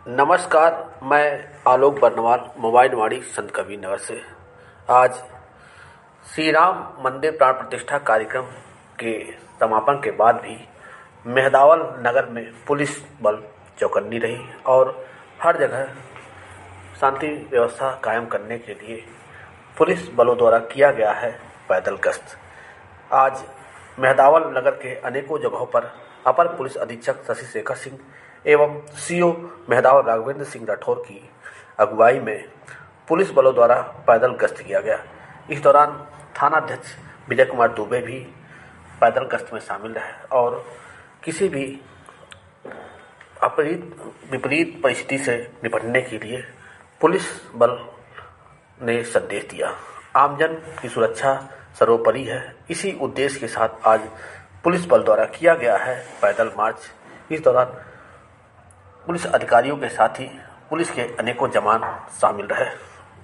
नमस्कार, मैं आलोक बर्नवाल मोबाइल वाड़ी संत कबीर नगर से। आज श्री राम मंदिर प्राण प्रतिष्ठा कार्यक्रम के समापन के बाद भी मेहदावल नगर में पुलिस बल चौकन्नी रही और हर जगह शांति व्यवस्था कायम करने के लिए पुलिस बलों द्वारा किया गया है पैदल गश्त। आज मेहदावल नगर के अनेकों जगहों पर अपर पुलिस अधीक्षक शशि शेखर सिंह एवं सीओ मेहदावल राघवेंद्र सिंह राठौर की अगुवाई में पुलिस बलों द्वारा पैदल गश्त किया गया। इस दौरान थानाध्यक्ष विजय कुमार दुबे भी पैदल गश्त में शामिल रहे और किसी भी विपरीत परिस्थिति से निपटने के लिए पुलिस बल ने संदेश दिया। आमजन की सुरक्षा सर्वोपरि है। इसी उद्देश्य के साथ आज पुलिस बल द्वारा किया गया है पैदल मार्च। इस दौरान पुलिस अधिकारियों के साथ ही पुलिस के अनेकों जवान शामिल रहे।